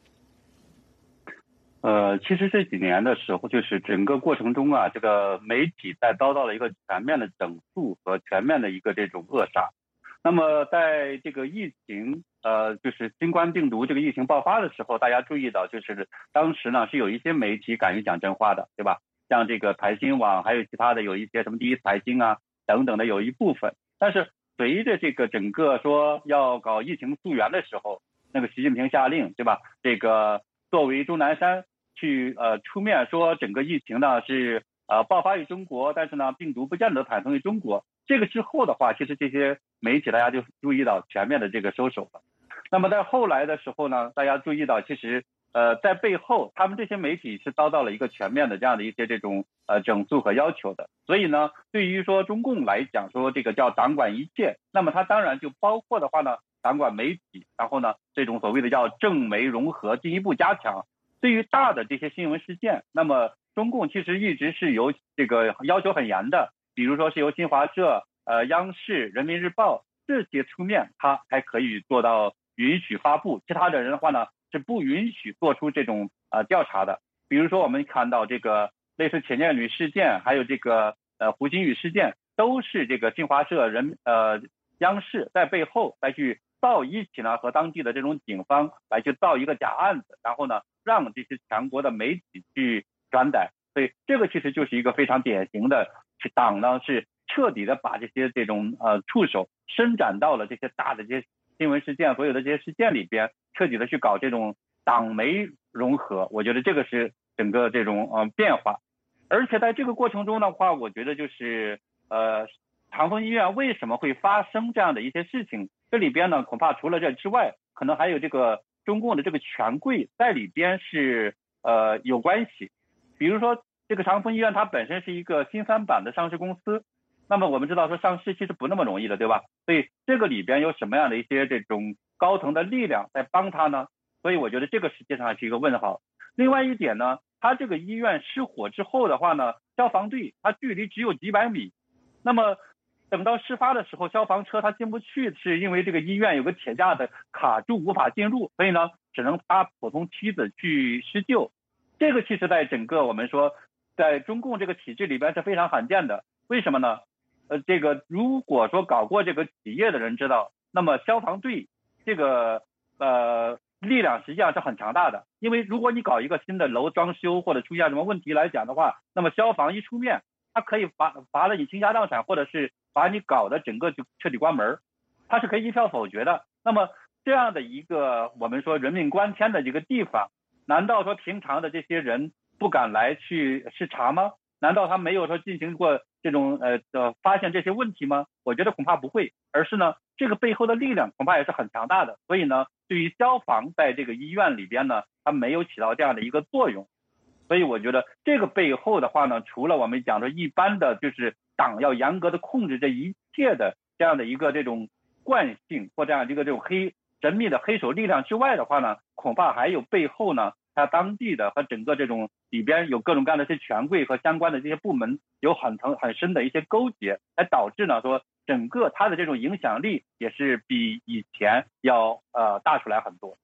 其实这几年的时候，就是整个过程中这个媒体在遭到了一个全面的整肃和全面的一个这种扼杀。那么在这个疫情就是新冠病毒这个疫情爆发的时候，大家注意到就是当时呢是有一些媒体敢于讲真话的，对吧？像这个财新网，还有其他的有一些什么第一财经等等的有一部分。但是随着这个整个说要搞疫情溯源的时候，那个习近平下令，对吧？这个作为钟南山去出面说整个疫情呢是爆发于中国，但是呢病毒不见得产生于中国。这个之后的话，其实这些媒体大家就注意到全面的这个收手了。那么在后来的时候呢，大家注意到其实在背后他们这些媒体是遭到了一个全面的这样的一些这种整肃和要求的。所以呢，对于说中共来讲说这个叫党管一切，那么它当然就包括的话呢党管媒体，然后呢这种所谓的叫正媒融合进一步加强。对于大的这些新闻事件，那么中共其实一直是有这个要求很严的，比如说是由新华社、央视、人民日报这些出面，它才可以做到允许发布，其他的人的话呢是不允许做出这种调查的。比如说我们看到这个类似钱建履事件，还有这个胡鑫宇事件，都是这个新华社、央视在背后来去一起呢和当地的这种警方来去造一个假案子，然后呢让这些全国的媒体去转载。所以这个其实就是一个非常典型的，党呢是彻底的把这种触手伸展到了这些大的这些新闻事件，所有的这些事件里边，彻底的去搞这种党媒融合。我觉得这个是整个这种变化。而且在这个过程中的话，我觉得就是长峰医院为什么会发生这样的一些事情，这里边呢恐怕除了这之外，可能还有这个中共的这个权贵在里边是有关系。比如说这个长峰医院它本身是一个新三板的上市公司，那么我们知道说上市其实不那么容易的，对吧？所以这个里边有什么样的一些这种高层的力量在帮他呢？所以我觉得这个实际上是一个问号。另外一点呢，他这个医院失火之后的话呢，消防队它距离只有几百米，那么等到事发的时候，消防车它进不去，是因为这个医院有个铁架的卡住无法进入，所以呢只能搭普通梯子去施救。这个其实在整个我们说在中共这个体制里边是非常罕见的。为什么呢？这个如果说搞过这个企业的人知道，那么消防队这个力量实际上是很强大的。因为如果你搞一个新的楼装修或者出现什么问题来讲的话，那么消防一出面，它可以罚了你倾家荡产，或者是把你搞的整个就彻底关门，它是可以一票否决的。那么这样的一个我们说人命关天的这个地方，难道说平常的这些人不敢来去视察吗？难道他没有说进行过这种发现这些问题吗？我觉得恐怕不会，而是呢这个背后的力量恐怕也是很强大的。所以呢对于消防在这个医院里边呢，它没有起到这样的一个作用。所以我觉得这个背后的话呢，除了我们讲说一般的就是党要严格的控制这一切的这样的一个这种惯性或这样一个这种神秘的黑手力量之外的话呢，恐怕还有背后呢它当地的和整个这种里边有各种各样的这些权贵和相关的这些部门有很深的一些勾结，来导致呢说整个它的这种影响力也是比以前要大出来很多。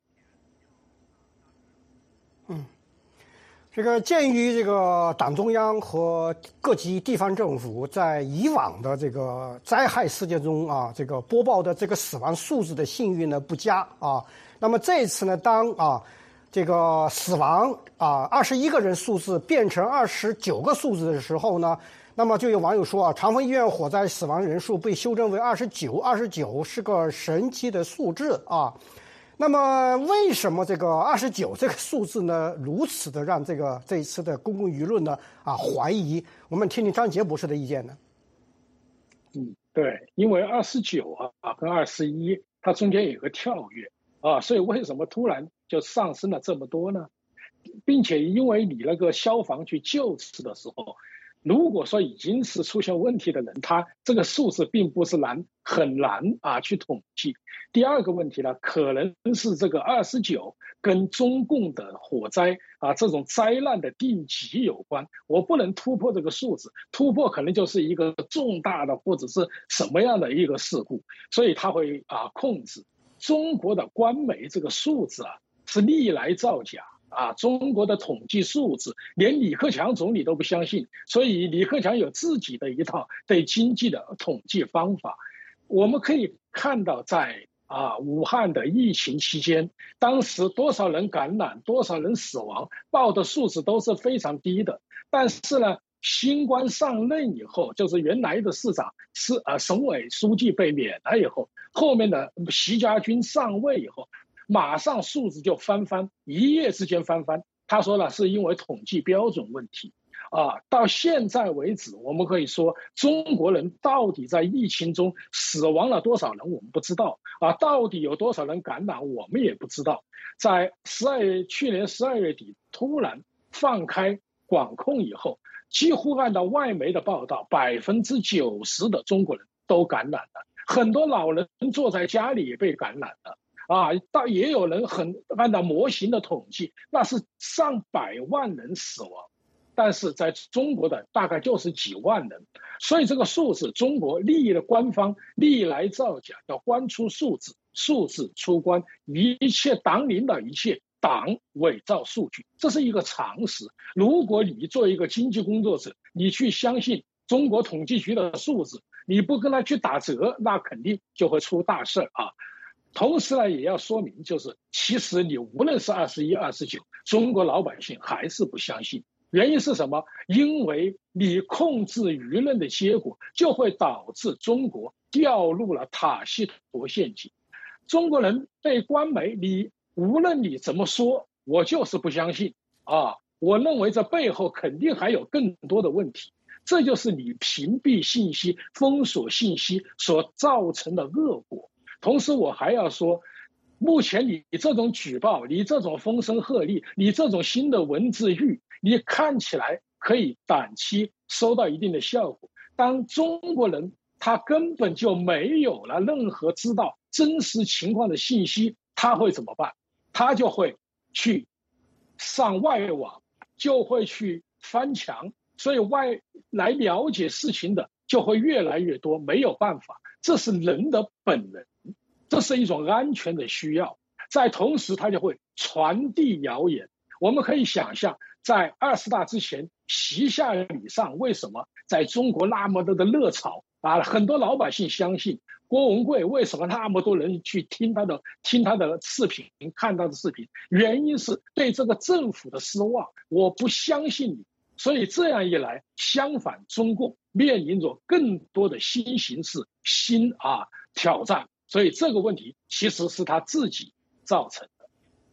这个鉴于这个党中央和各级地方政府在以往的这个灾害事件中这个播报的这个死亡数字的信誉呢不佳那么这一次呢，当这个死亡21个人数字变成29个数字的时候呢，那么就有网友说长峰医院火灾死亡人数被修正为29是个神奇的数字那么为什么这个29这个数字呢如此的让这一次的公共舆论呢怀疑？我们听听张杰博士的意见呢。 对，因为29跟21它中间有个跳跃所以为什么突然就上升了这么多呢？并且因为你那个消防去救治的时候，如果说已经是出现问题的人，他这个数字并不是很难去统计。第二个问题呢，可能是这个29跟中共的火灾这种灾难的定级有关。我不能突破这个数字，突破可能就是一个重大的或者是什么样的一个事故，所以他会控制。中国的官媒这个数字是历来造假。中国的统计数字连李克强总理都不相信，所以李克强有自己的一套对经济的统计方法。我们可以看到在武汉的疫情期间，当时多少人感染，多少人死亡，报的数字都是非常低的。但是呢，新官上任以后，就是原来的市长省委书记被免了以后，后面的习家军上位以后，马上数字就翻番，一夜之间翻番。他说了，是因为统计标准问题。到现在为止，我们可以说中国人到底在疫情中死亡了多少人，我们不知道到底有多少人感染，我们也不知道。在去年12月底突然放开管控以后，几乎按照外媒的报道，90%的中国人都感染了，很多老人坐在家里也被感染了。也有人按照模型的统计，那是上百万人死亡，但是在中国的大概就是几万人，所以这个数字，中国官方历来造假，要官出数字，数字出官，一切党领导一切，党伪造数据，这是一个常识。如果你做一个经济工作者，你去相信中国统计局的数字，你不跟他去打折，那肯定就会出大事同时呢，也要说明，就是其实你无论是21、29，中国老百姓还是不相信。原因是什么？因为你控制舆论的结果，就会导致中国掉入了塔西佗陷阱。中国人对官媒，无论你怎么说，我就是不相信我认为这背后肯定还有更多的问题。这就是你屏蔽信息、封锁信息所造成的恶果。同时我还要说，目前你这种举报，你这种风声鹤唳，你这种新的文字狱，你看起来可以短期收到一定的效果。当中国人他根本就没有了任何知道真实情况的信息，他会怎么办？他就会去上外网，就会去翻墙，所以来了解事情的就会越来越多，没有办法，这是人的本能。这是一种安全的需要，在同时它就会传递谣言。我们可以想象，在20大之前，习下礼上为什么在中国那么多的热潮很多老百姓相信郭文贵，为什么那么多人去听他的视频，看他的视频？原因是对这个政府的失望，我不相信你。所以这样一来，相反，中共面临着更多的新形势、新挑战。所以这个问题其实是他自己造成的。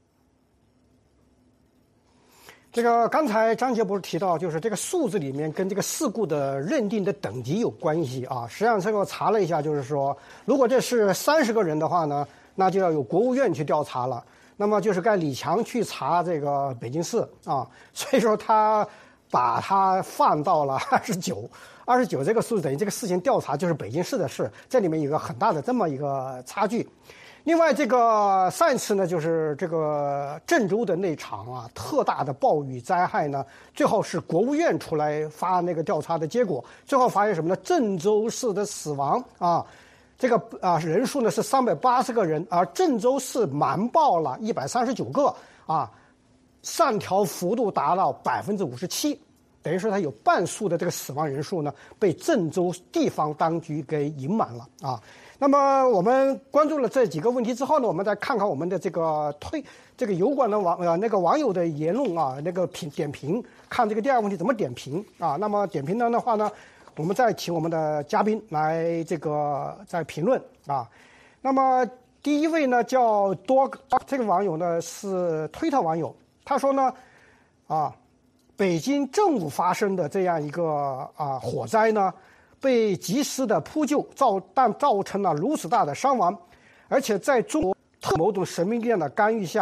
这个刚才张杰不是提到，就是这个数字里面跟这个事故的认定的等级有关系实际上这个我查了一下，就是说，如果这是30个人的话呢，那就要有国务院去调查了。那么就是该李强去查这个北京市所以说他把它放到了29这个数字，等于这个事情调查就是北京市的事，这里面有个很大的这么一个差距。另外，这个上一次呢，就是这个郑州的那场特大的暴雨灾害呢，最后是国务院出来发那个调查的结果，最后发现什么呢？郑州市的死亡这个人数呢是380个人，而郑州市瞒报了139个上调幅度达到57%。等于说，它有半数的这个死亡人数呢，被郑州地方当局给隐瞒了那么我们关注了这几个问题之后呢，我们再看看我们的这个油管的网友的言论那个点评，看这个第二个问题怎么点评那么点评的话呢，我们再请我们的嘉宾来再评论那么第一位呢叫多，这个网友呢是推特网友，他说呢北京正午发生的这样一个火灾呢，被及时的扑救，但造成了如此大的伤亡，而且在中国某种神秘力量的干预下，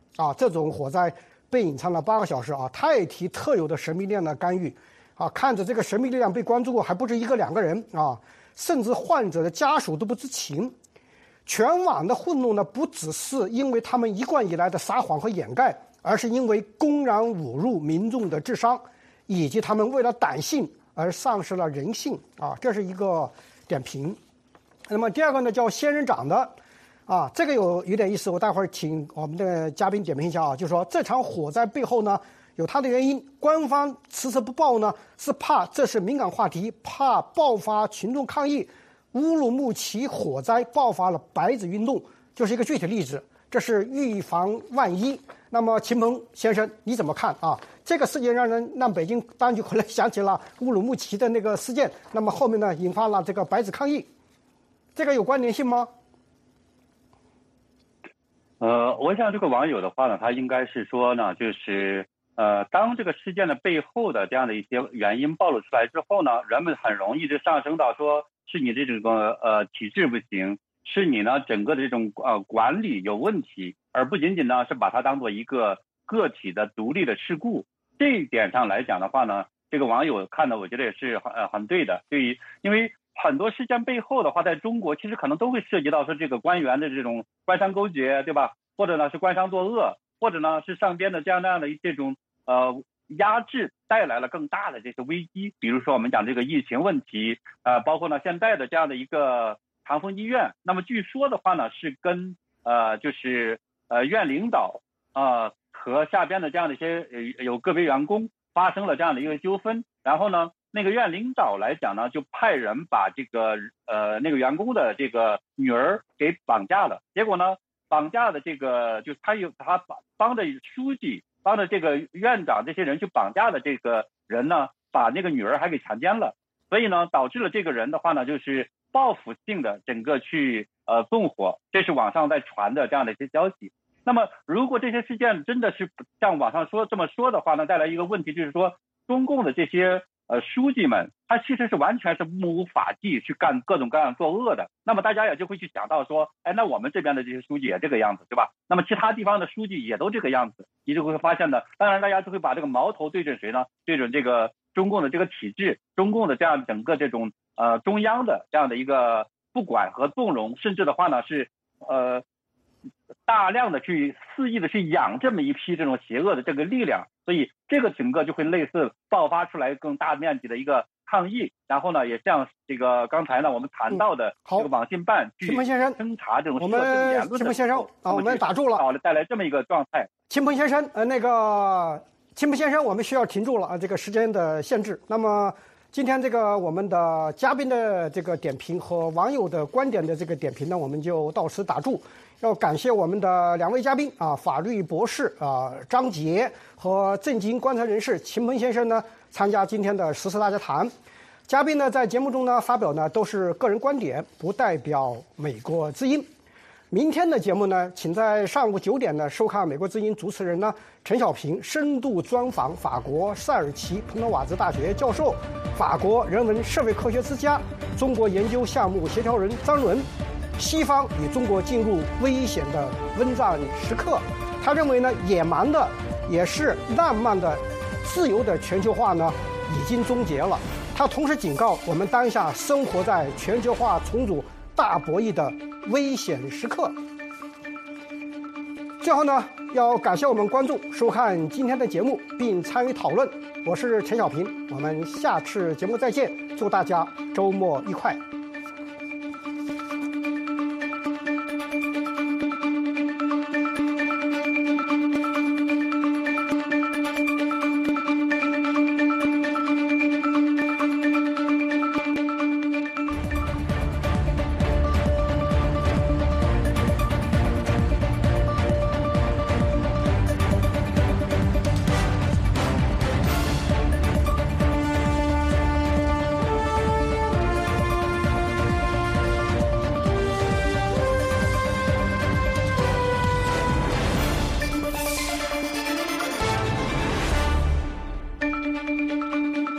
啊，这种火灾被隐藏了8个小时啊，太提特有的神秘力量的干预啊，看着这个神秘力量被关注过还不止1个2个人啊，甚至患者的家属都不知情。全网的混乱呢，不只是因为他们一贯以来的撒谎和掩盖，而是因为公然侮辱民众的智商，以及他们为了党性而丧失了人性啊，这是一个点评。那么第二个呢，叫仙人掌的啊，这个有点意思，我待会儿请我们的嘉宾点评一下啊，就是说这场火灾背后呢有它的原因，官方迟迟不报呢，是怕这是敏感话题，怕爆发群众抗议。乌鲁木齐火灾爆发了白纸运动，就是一个具体例子，这是预防万一。那么秦鹏先生你怎么看啊？这个事件让北京当局后来想起了乌鲁木齐的那个事件，那么后面呢引发了这个白纸抗议，这个有关联性吗？ 我想这个网友的话呢，他应该是说呢，就是当这个事件的背后的这样的一些原因暴露出来之后呢，人们很容易就上升到说是你的这个体制不行，是你呢整个的这种管理有问题，而不仅仅呢是把它当做一个个体的独立的事故。这一点上来讲的话呢，这个网友看的我觉得也是很对的。对于因为很多事件背后的话，在中国其实可能都会涉及到说这个官员的这种官商勾结，对吧？或者呢是官商作恶，或者呢是上边的这样的这种压制带来了更大的这些危机，比如说我们讲这个疫情问题，包括呢现在的这样的一个长峰医院，那么据说的话呢是跟就是院领导和下边的这样的一些有个别员工发生了这样的一个纠纷，然后呢那个院领导来讲呢就派人把这个那个员工的这个女儿给绑架了，结果呢绑架的这个就是他帮着书记帮着这个院长这些人去绑架的这个人呢，把那个女儿还给强奸了，所以呢导致了这个人的话呢就是报复性的整个去纵火，这是网上在传的这样的一些消息。那么如果这些事件真的是像网上这么说的话呢，带来一个问题就是说，中共的这些书记们他其实是完全是目无法纪去干各种各样作恶的，那么大家也就会去想到说，哎，那我们这边的这些书记也这个样子，对吧？那么其他地方的书记也都这个样子，你就会发现呢，当然大家就会把这个矛头对准谁呢？对准这个中共的这个体制，中共的这样整个这种中央的这样的一个不管和纵容，甚至的话呢是大量的去肆意的去养这么一批这种邪恶的这个力量，所以这个整个就会类似爆发出来更大面积的一个抗议，然后呢也像这个刚才呢我们谈到的这个网信办去侦查这种涉政言论的， 秦鹏先生我们打住了， 带来这么一个状态。 秦鹏先生秦鹏先生我们需要停住了这个时间的限制。那么今天这个我们的嘉宾的这个点评和网友的观点的这个点评呢，我们就到此打住。要感谢我们的2位嘉宾法律博士张杰和政经观察人士秦鹏先生呢参加今天的时事大家谈。嘉宾呢在节目中呢发表呢都是个人观点，不代表美国之音。明天的节目呢，请在上午9点呢收看美国之音主持人呢陈小平深度专访法国塞尔奇彭德瓦兹大学教授、法国人文社会科学之家、中国研究项目协调人张伦。西方与中国进入危险的温战时刻，他认为呢，野蛮的也是浪漫的、自由的全球化呢已经终结了。他同时警告我们当下生活在全球化重组大博弈的危险时刻。最后呢，要感谢我们观众收看今天的节目并参与讨论。我是陈小平，我们下次节目再见，祝大家周末愉快。